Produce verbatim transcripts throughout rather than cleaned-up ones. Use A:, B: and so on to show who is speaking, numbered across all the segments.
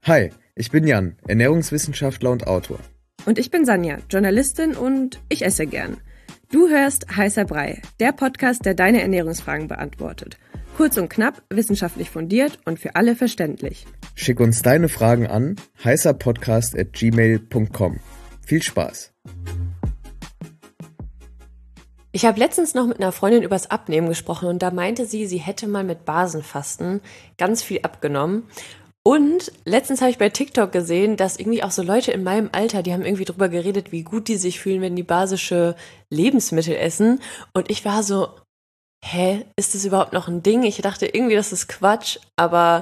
A: Hi, ich bin Jan, Ernährungswissenschaftler und Autor.
B: Und ich bin Sanja, Journalistin und ich esse gern. Du hörst Heißer Brei, der Podcast, der deine Ernährungsfragen beantwortet. Kurz und knapp, wissenschaftlich fundiert und für alle verständlich.
A: Schick uns deine Fragen an heißerpodcast at gmail punkt com. Viel Spaß!
B: Ich habe letztens noch mit einer Freundin übers Abnehmen gesprochen und da meinte sie, sie hätte mal mit Basenfasten ganz viel abgenommen. Und letztens habe ich bei TikTok gesehen, dass irgendwie auch so Leute in meinem Alter, die haben irgendwie drüber geredet, wie gut die sich fühlen, wenn die basische Lebensmittel essen. Und ich war so, hä, ist das überhaupt noch ein Ding? Ich dachte irgendwie, das ist Quatsch. Aber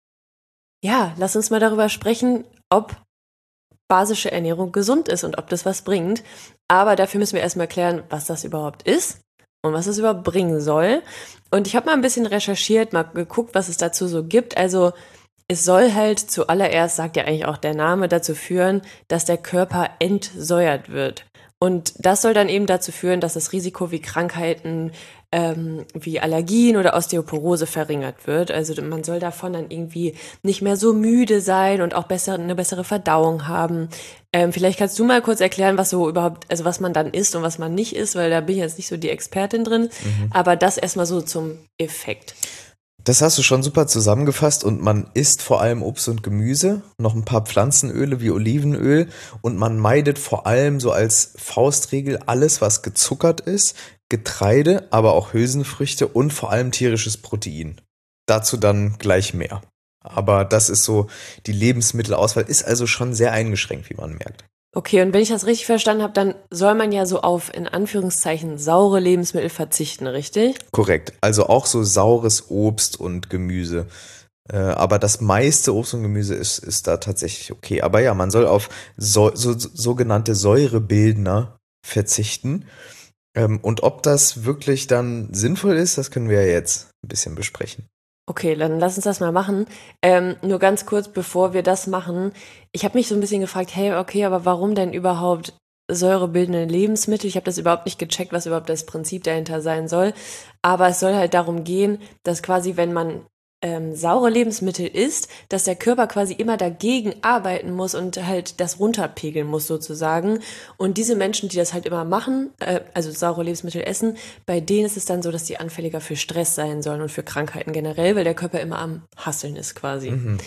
B: ja, lass uns mal darüber sprechen, ob basische Ernährung gesund ist und ob das was bringt. Aber dafür müssen wir erstmal klären, was das überhaupt ist und was es überhaupt bringen soll. Und ich habe mal ein bisschen recherchiert, mal geguckt, was es dazu so gibt. Also es soll halt zuallererst, sagt ja eigentlich auch der Name, dazu führen, dass der Körper entsäuert wird. Und das soll dann eben dazu führen, dass das Risiko wie Krankheiten ähm, wie Allergien oder Osteoporose verringert wird. Also man soll davon dann irgendwie nicht mehr so müde sein und auch besser, eine bessere Verdauung haben. Ähm, vielleicht kannst du mal kurz erklären, was so überhaupt, also was man dann isst und was man nicht isst, weil da bin ich jetzt nicht so die Expertin drin. Mhm. Aber das erstmal so zum Effekt.
C: Das hast du schon super zusammengefasst und man isst vor allem Obst und Gemüse, noch ein paar Pflanzenöle wie Olivenöl und man meidet vor allem so als Faustregel alles, was gezuckert ist, Getreide, aber auch Hülsenfrüchte und vor allem tierisches Protein. Dazu dann gleich mehr. Aber das ist so, die Lebensmittelauswahl ist also schon sehr eingeschränkt, wie man merkt.
B: Okay, und wenn ich das richtig verstanden habe, dann soll man ja so auf, in Anführungszeichen, saure Lebensmittel verzichten, richtig?
C: Korrekt, also auch so saures Obst und Gemüse. Äh, aber das meiste Obst und Gemüse ist, ist da tatsächlich okay. Aber ja, man soll auf so, so, sogenannte Säurebildner verzichten. Ähm, und ob das wirklich dann sinnvoll ist, das können wir ja jetzt ein bisschen besprechen.
B: Okay, dann lass uns das mal machen. Ähm, nur ganz kurz, bevor wir das machen. Ich habe mich so ein bisschen gefragt, hey, okay, aber warum denn überhaupt säurebildende Lebensmittel? Ich habe das überhaupt nicht gecheckt, was überhaupt das Prinzip dahinter sein soll. Aber es soll halt darum gehen, dass quasi, wenn man ähm, saure Lebensmittel isst, dass der Körper quasi immer dagegen arbeiten muss und halt das runterpegeln muss sozusagen. Und diese Menschen, die das halt immer machen, äh, also saure Lebensmittel essen, bei denen ist es dann so, dass die anfälliger für Stress sein sollen und für Krankheiten generell, weil der Körper immer am Hasseln ist quasi. Mhm.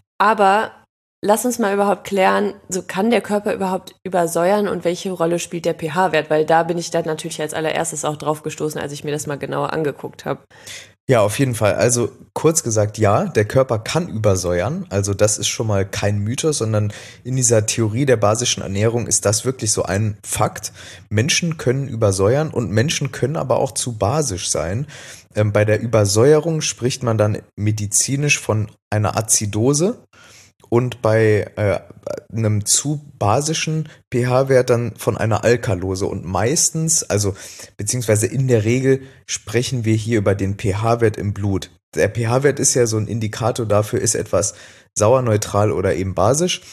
B: Aber lass uns mal überhaupt klären, so kann der Körper überhaupt übersäuern und welche Rolle spielt der pH-Wert? Weil da bin ich dann natürlich als allererstes auch drauf gestoßen, als ich mir das mal genauer angeguckt habe.
C: Ja, auf jeden Fall. Also kurz gesagt, ja, der Körper kann übersäuern. Also das ist schon mal kein Mythos, sondern in dieser Theorie der basischen Ernährung ist das wirklich so ein Fakt. Menschen können übersäuern und Menschen können aber auch zu basisch sein. Ähm, bei der Übersäuerung spricht man dann medizinisch von einer Azidose. Und bei äh, einem zu basischen pH-Wert dann von einer Alkalose. Und meistens, also beziehungsweise in der Regel, sprechen wir hier über den pH-Wert im Blut. Der pH-Wert ist ja so ein Indikator dafür, ist etwas sauer, neutral oder eben basisch.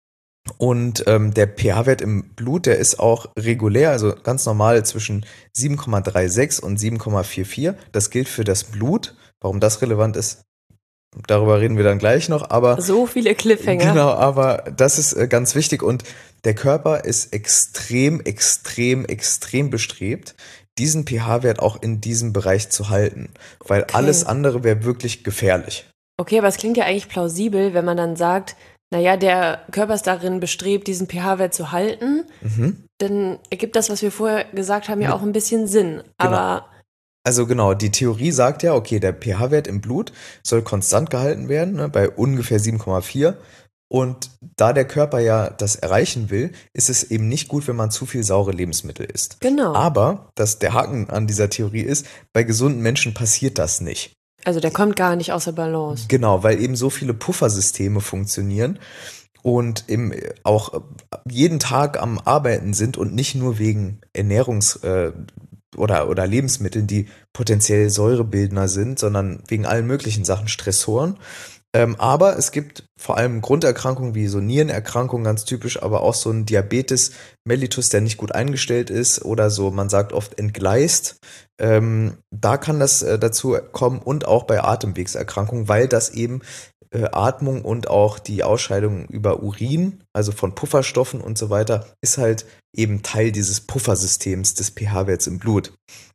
C: Und ähm, der pH-Wert im Blut, der ist auch regulär, also ganz normal zwischen sieben Komma sechsunddreißig und sieben Komma vierundvierzig. Das gilt für das Blut. Warum das relevant ist, darüber reden wir dann gleich noch, aber
B: so viele Cliffhanger.
C: Genau, aber das ist äh, ganz wichtig und der Körper ist extrem, extrem, extrem bestrebt, diesen pH-Wert auch in diesem Bereich zu halten, weil okay. Alles andere wäre wirklich gefährlich.
B: Okay, aber es klingt ja eigentlich plausibel, wenn man dann sagt, naja, der Körper ist darin bestrebt, diesen pH-Wert zu halten, mhm. Dann ergibt das, was wir vorher gesagt haben, ja, ja. auch ein bisschen Sinn,
C: genau.
B: aber
C: Also genau, die Theorie sagt ja, okay, der pH-Wert im Blut soll konstant gehalten werden, ne, bei ungefähr sieben Komma vier. Und da der Körper ja das erreichen will, ist es eben nicht gut, wenn man zu viel saure Lebensmittel isst.
B: Genau.
C: Aber dass der Haken an dieser Theorie ist, bei gesunden Menschen passiert das nicht.
B: Also der kommt gar nicht außer Balance.
C: Genau, weil eben so viele Puffersysteme funktionieren und eben auch jeden Tag am Arbeiten sind und nicht nur wegen Ernährungs- äh, Oder, oder Lebensmitteln, die potenziell Säurebildner sind, sondern wegen allen möglichen Sachen, Stressoren. Ähm, aber es gibt vor allem Grunderkrankungen wie so Nierenerkrankungen, ganz typisch, aber auch so ein Diabetes mellitus, der nicht gut eingestellt ist oder so, man sagt oft entgleist. Ähm, da kann das äh, dazu kommen und auch bei Atemwegserkrankungen, weil das eben äh, Atmung und auch die Ausscheidung über Urin, also von Pufferstoffen und so weiter, ist halt eben Teil dieses Puffersystems des pH-Werts im Blut.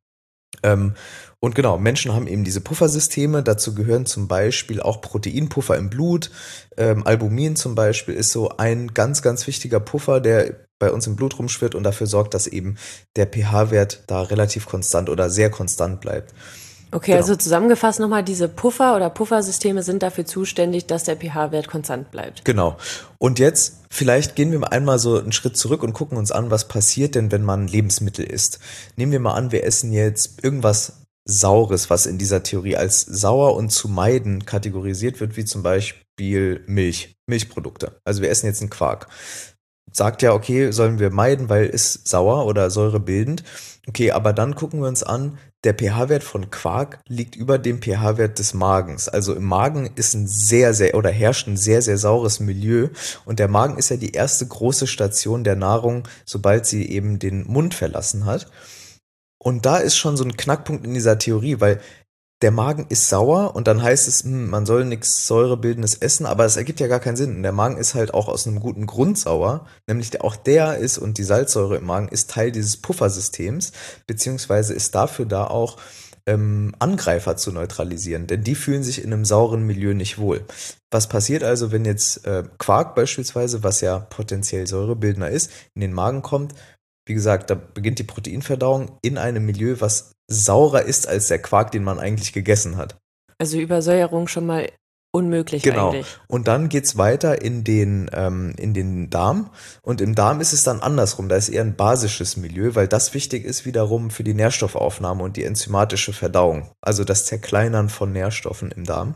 C: Ähm, und genau, Menschen haben eben diese Puffersysteme, dazu gehören zum Beispiel auch Proteinpuffer im Blut. Ähm, Albumin zum Beispiel ist so ein ganz, ganz wichtiger Puffer, der bei uns im Blut rumschwirrt und dafür sorgt, dass eben der pH-Wert da relativ konstant oder sehr konstant bleibt.
B: Okay,
C: Genau.
B: also zusammengefasst nochmal, diese Puffer oder Puffersysteme sind dafür zuständig, dass der pH-Wert konstant bleibt.
C: Genau. Und jetzt, vielleicht gehen wir einmal so einen Schritt zurück und gucken uns an, was passiert denn, wenn man Lebensmittel isst. Nehmen wir mal an, wir essen jetzt irgendwas Saures, was in dieser Theorie als sauer und zu meiden kategorisiert wird, wie zum Beispiel Milch, Milchprodukte. Also wir essen jetzt einen Quark. Sagt ja, okay, sollen wir meiden, weil ist sauer oder säurebildend. Okay, aber dann gucken wir uns an, der pH-Wert von Quark liegt über dem pH-Wert des Magens. Also im Magen ist ein sehr, sehr, oder herrscht ein sehr, sehr saures Milieu. Und der Magen ist ja die erste große Station der Nahrung, sobald sie eben den Mund verlassen hat. Und da ist schon so ein Knackpunkt in dieser Theorie, weil der Magen ist sauer und dann heißt es, hm, man soll nichts Säurebildendes essen, aber das ergibt ja gar keinen Sinn. Und der Magen ist halt auch aus einem guten Grund sauer, nämlich der, auch der ist und die Salzsäure im Magen ist Teil dieses Puffersystems, beziehungsweise ist dafür da auch ähm, Angreifer zu neutralisieren, denn die fühlen sich in einem sauren Milieu nicht wohl. Was passiert also, wenn jetzt äh, Quark beispielsweise, was ja potenziell säurebildender ist, in den Magen kommt? Wie gesagt, da beginnt die Proteinverdauung in einem Milieu, was saurer ist als der Quark, den man eigentlich gegessen hat.
B: Also Übersäuerung schon mal unmöglich
C: Genau.
B: eigentlich.
C: Und dann geht's weiter in den, ähm, in den Darm. Und im Darm ist es dann andersrum. Da ist eher ein basisches Milieu, weil das wichtig ist wiederum für die Nährstoffaufnahme und die enzymatische Verdauung. Also das Zerkleinern von Nährstoffen im Darm.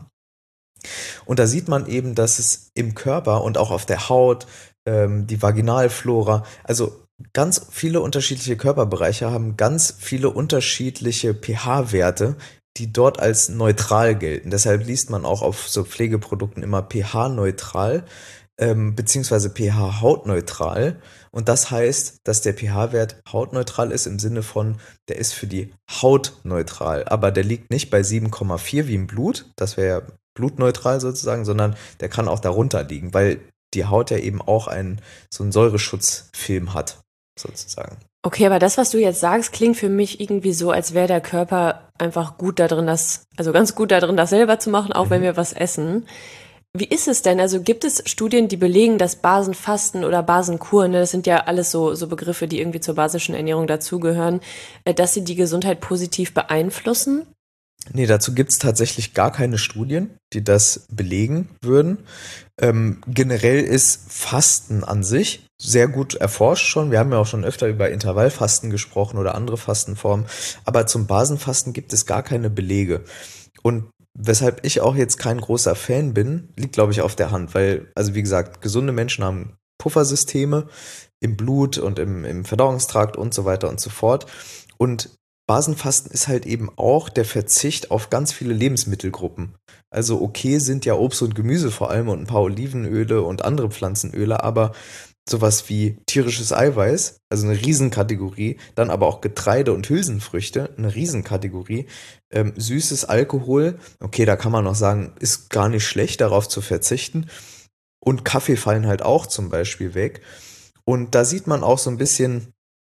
C: Und da sieht man eben, dass es im Körper und auch auf der Haut, ähm, die Vaginalflora, also ganz viele unterschiedliche Körperbereiche haben ganz viele unterschiedliche pH-Werte, die dort als neutral gelten. Deshalb liest man auch auf so Pflegeprodukten immer pH-neutral, ähm, beziehungsweise pH-hautneutral. Und das heißt, dass der pH-Wert hautneutral ist im Sinne von, der ist für die Haut neutral. Aber der liegt nicht bei sieben Komma vier wie im Blut, das wäre ja blutneutral sozusagen, sondern der kann auch darunter liegen, weil die Haut ja eben auch einen, so einen Säureschutzfilm hat, sozusagen.
B: Okay, aber das, was du jetzt sagst, klingt für mich irgendwie so, als wäre der Körper einfach gut da drin, das, also ganz gut da drin, das selber zu machen, auch mhm. wenn wir was essen. Wie ist es denn? Also gibt es Studien, die belegen, dass Basenfasten oder Basenkuren, ne, das sind ja alles so, so Begriffe, die irgendwie zur basischen Ernährung dazugehören, dass sie die Gesundheit positiv beeinflussen?
C: Nee, dazu gibt's tatsächlich gar keine Studien, die das belegen würden. Ähm, generell ist Fasten an sich sehr gut erforscht schon. Wir haben ja auch schon öfter über Intervallfasten gesprochen oder andere Fastenformen. Aber zum Basenfasten gibt es gar keine Belege. Und weshalb ich auch jetzt kein großer Fan bin, liegt, glaube ich, auf der Hand. Weil, also wie gesagt, gesunde Menschen haben Puffersysteme im Blut und im, im Verdauungstrakt und so weiter und so fort. Und Basenfasten ist halt eben auch der Verzicht auf ganz viele Lebensmittelgruppen. Also okay sind ja Obst und Gemüse vor allem und ein paar Olivenöle und andere Pflanzenöle, aber sowas wie tierisches Eiweiß, also eine Riesenkategorie, dann aber auch Getreide und Hülsenfrüchte, eine Riesenkategorie, ähm, süßes Alkohol, okay, da kann man noch sagen, ist gar nicht schlecht, darauf zu verzichten. Und Kaffee fallen halt auch zum Beispiel weg. Und da sieht man auch so ein bisschen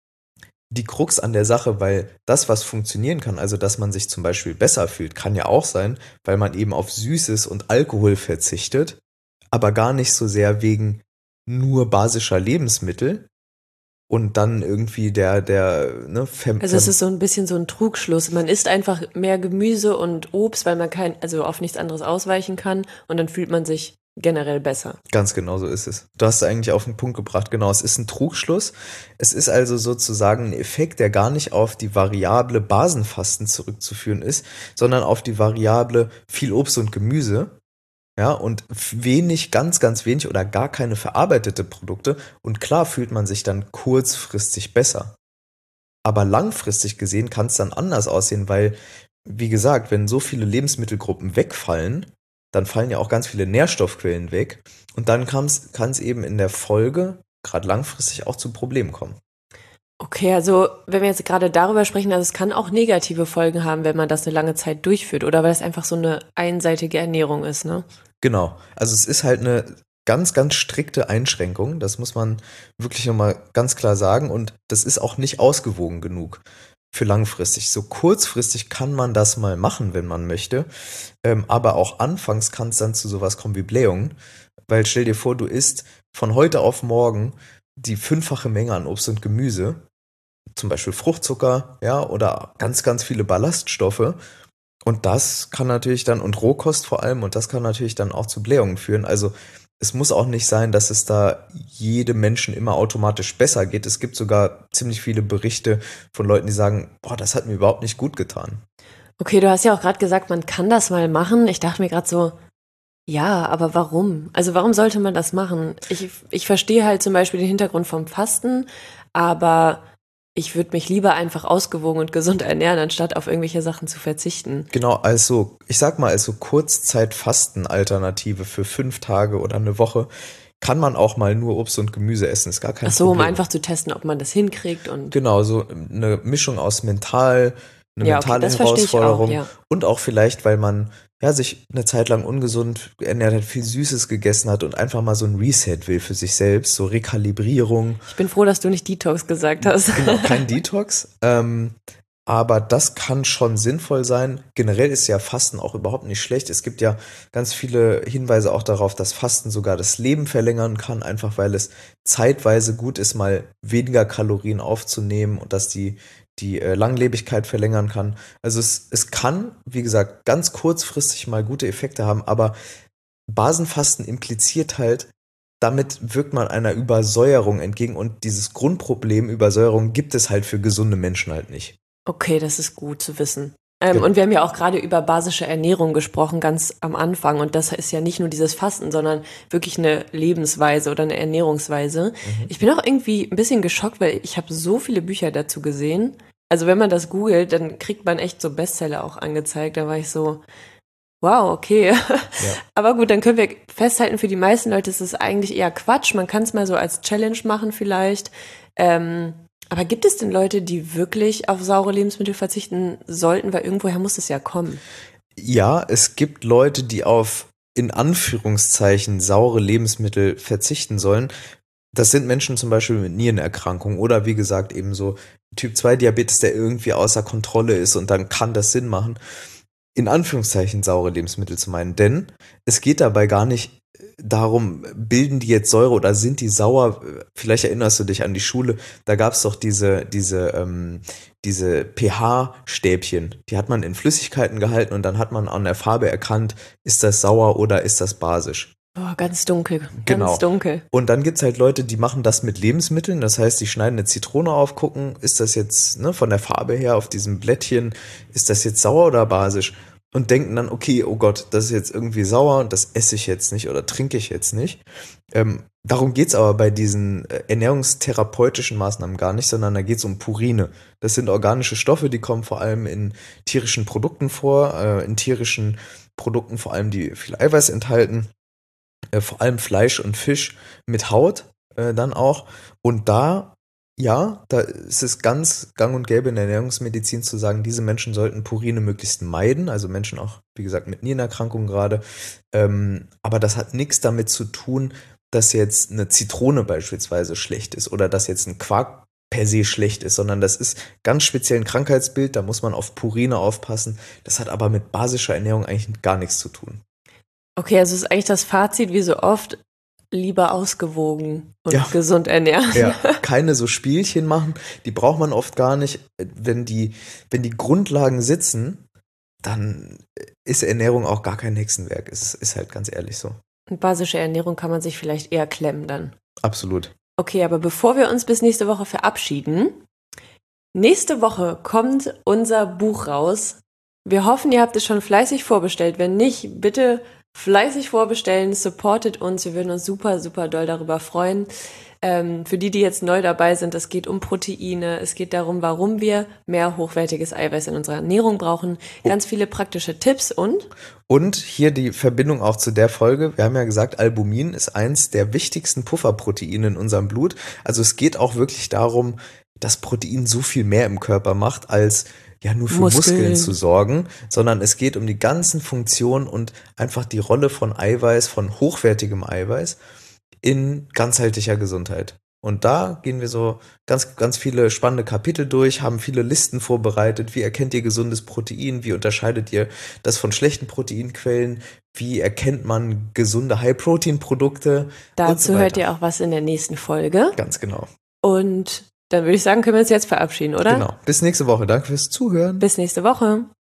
C: die Krux an der Sache, weil das, was funktionieren kann, also dass man sich zum Beispiel besser fühlt, kann ja auch sein, weil man eben auf Süßes und Alkohol verzichtet, aber gar nicht so sehr wegen nur basischer Lebensmittel und dann irgendwie der, der, ne, Fem-
B: Also es ist so ein bisschen so ein Trugschluss. Man isst einfach mehr Gemüse und Obst, weil man kein, also auf nichts anderes ausweichen kann und dann fühlt man sich generell besser.
C: Ganz genau so ist es. Du hast es eigentlich auf den Punkt gebracht. Genau, es ist ein Trugschluss. Es ist also sozusagen ein Effekt, der gar nicht auf die Variable Basenfasten zurückzuführen ist, sondern auf die Variable viel Obst und Gemüse. Ja, und wenig, ganz, ganz wenig oder gar keine verarbeitete Produkte. Und klar fühlt man sich dann kurzfristig besser. Aber langfristig gesehen kann es dann anders aussehen, weil, wie gesagt, wenn so viele Lebensmittelgruppen wegfallen, dann fallen ja auch ganz viele Nährstoffquellen weg und dann kann es eben in der Folge, gerade langfristig, auch zu Problemen kommen.
B: Okay, also wenn wir jetzt gerade darüber sprechen, also es kann auch negative Folgen haben, wenn man das eine lange Zeit durchführt oder weil es einfach so eine einseitige Ernährung ist, ne?
C: Genau. Also es ist halt eine ganz, ganz strikte Einschränkung. Das muss man wirklich nochmal ganz klar sagen. Und das ist auch nicht ausgewogen genug für langfristig. So kurzfristig kann man das mal machen, wenn man möchte. Ähm, aber auch anfangs kann es dann zu sowas kommen wie Blähungen. Weil stell dir vor, du isst von heute auf morgen die fünffache Menge an Obst und Gemüse. Zum Beispiel Fruchtzucker, ja, oder ganz, ganz viele Ballaststoffe. Und das kann natürlich dann, und Rohkost vor allem, und das kann natürlich dann auch zu Blähungen führen. Also es muss auch nicht sein, dass es da jedem Menschen immer automatisch besser geht. Es gibt sogar ziemlich viele Berichte von Leuten, die sagen, boah, das hat mir überhaupt nicht gut getan.
B: Okay, du hast ja auch gerade gesagt, man kann das mal machen. Ich dachte mir gerade so, ja, aber warum? Also warum sollte man das machen? Ich, ich verstehe halt zum Beispiel den Hintergrund vom Fasten, aber ich würde mich lieber einfach ausgewogen und gesund ernähren, anstatt auf irgendwelche Sachen zu verzichten.
C: Genau, also ich sag mal, als so Kurzzeitfasten-Alternative für fünf Tage oder eine Woche kann man auch mal nur Obst und Gemüse essen, ist gar kein
B: Ach so,
C: Problem.
B: um einfach zu testen, ob man das hinkriegt und
C: Genau, so eine Mischung aus mental, eine
B: ja, okay,
C: mentale
B: das verstehe ich auch,
C: Herausforderung
B: ja.
C: und auch vielleicht, weil man ja sich eine Zeit lang ungesund ernährt hat, viel Süßes gegessen hat und einfach mal so ein Reset will für sich selbst, so Rekalibrierung.
B: Ich bin froh, dass du nicht Detox gesagt hast.
C: Genau, kein Detox. Ähm, aber das kann schon sinnvoll sein. Generell ist ja Fasten auch überhaupt nicht schlecht. Es gibt ja ganz viele Hinweise auch darauf, dass Fasten sogar das Leben verlängern kann, einfach weil es zeitweise gut ist, mal weniger Kalorien aufzunehmen und dass die, die äh, Langlebigkeit verlängern kann. Also es, es kann, wie gesagt, ganz kurzfristig mal gute Effekte haben, aber Basenfasten impliziert halt, damit wirkt man einer Übersäuerung entgegen und dieses Grundproblem Übersäuerung gibt es halt für gesunde Menschen halt nicht.
B: Okay, das ist gut zu wissen. Ähm,
C: Genau.
B: Und wir haben ja auch gerade über basische Ernährung gesprochen, ganz am Anfang. Und das ist ja nicht nur dieses Fasten, sondern wirklich eine Lebensweise oder eine Ernährungsweise.
C: Mhm.
B: Ich bin auch irgendwie ein bisschen geschockt, weil ich habe so viele Bücher dazu gesehen. Also wenn man das googelt, dann kriegt man echt so Bestseller auch angezeigt. Da war ich so, wow, okay.
C: Ja.
B: Aber gut, dann können wir festhalten, für die meisten Leute ist es eigentlich eher Quatsch. Man kann es mal so als Challenge machen vielleicht. Ähm, aber gibt es denn Leute, die wirklich auf saure Lebensmittel verzichten sollten? Weil irgendwoher muss es ja kommen.
C: Ja, es gibt Leute, die auf in Anführungszeichen saure Lebensmittel verzichten sollen. Das sind Menschen zum Beispiel mit Nierenerkrankungen oder wie gesagt eben so Typ zwei Diabetes, der irgendwie außer Kontrolle ist und dann kann das Sinn machen, in Anführungszeichen saure Lebensmittel zu meinen. Denn es geht dabei gar nicht darum, bilden die jetzt Säure oder sind die sauer? Vielleicht erinnerst du dich an die Schule, da gab es doch diese, diese, ähm, diese pH-Stäbchen, die hat man in Flüssigkeiten gehalten und dann hat man an der Farbe erkannt, ist das sauer oder ist das basisch.
B: Oh, ganz dunkel,
C: Genau.
B: ganz dunkel.
C: Und dann gibt's halt Leute, die machen das mit Lebensmitteln, das heißt, die schneiden eine Zitrone auf, gucken, ist das jetzt ne, von der Farbe her auf diesem Blättchen, ist das jetzt sauer oder basisch? Und denken dann, okay, oh Gott, das ist jetzt irgendwie sauer und das esse ich jetzt nicht oder trinke ich jetzt nicht. Ähm, darum geht's aber bei diesen äh, ernährungstherapeutischen Maßnahmen gar nicht, sondern da geht's um Purine. Das sind organische Stoffe, die kommen vor allem in tierischen Produkten vor, äh, in tierischen Produkten vor allem, die viel Eiweiß enthalten, äh, vor allem Fleisch und Fisch mit Haut äh, dann auch. Und da Ja, da ist es ganz gang und gäbe in der Ernährungsmedizin zu sagen, diese Menschen sollten Purine möglichst meiden, also Menschen auch, wie gesagt, mit Nierenerkrankungen gerade. Ähm, aber das hat nichts damit zu tun, dass jetzt eine Zitrone beispielsweise schlecht ist oder dass jetzt ein Quark per se schlecht ist, sondern das ist ganz speziell ein Krankheitsbild, da muss man auf Purine aufpassen. Das hat aber mit basischer Ernährung eigentlich gar nichts zu tun.
B: Okay, also ist eigentlich das Fazit, wie so oft, lieber ausgewogen und
C: Ja.
B: gesund ernähren.
C: Ja, keine so Spielchen machen, die braucht man oft gar nicht. Wenn die, wenn die Grundlagen sitzen, dann ist Ernährung auch gar kein Hexenwerk. Es ist halt ganz ehrlich so.
B: Und basische Ernährung kann man sich vielleicht eher klemmen dann.
C: Absolut.
B: Okay, aber bevor wir uns bis nächste Woche verabschieden, nächste Woche kommt unser Buch raus. Wir hoffen, ihr habt es schon fleißig vorbestellt. Wenn nicht, bitte fleißig vorbestellen, supportet uns. Wir würden uns super, super doll darüber freuen. Ähm, für die, die jetzt neu dabei sind, es geht um Proteine, es geht darum, warum wir mehr hochwertiges Eiweiß in unserer Ernährung brauchen. Ganz viele praktische Tipps und
C: Und hier die Verbindung auch zu der Folge. Wir haben ja gesagt, Albumin ist eins der wichtigsten Pufferproteine in unserem Blut. Also es geht auch wirklich darum, dass Protein so viel mehr im Körper macht als ja nur für
B: Muskeln.
C: Muskeln zu sorgen, sondern es geht um die ganzen Funktionen und einfach die Rolle von Eiweiß, von hochwertigem Eiweiß in ganzheitlicher Gesundheit. Und da gehen wir so ganz, ganz viele spannende Kapitel durch, haben viele Listen vorbereitet. Wie erkennt ihr gesundes Protein? Wie unterscheidet ihr das von schlechten Proteinquellen? Wie erkennt man gesunde High-Protein-Produkte?
B: Dazu so hört ihr auch was in der nächsten Folge.
C: Ganz genau.
B: Und dann würde ich sagen, können wir uns jetzt verabschieden, oder?
C: Genau. Bis nächste Woche. Danke fürs Zuhören.
B: Bis nächste Woche.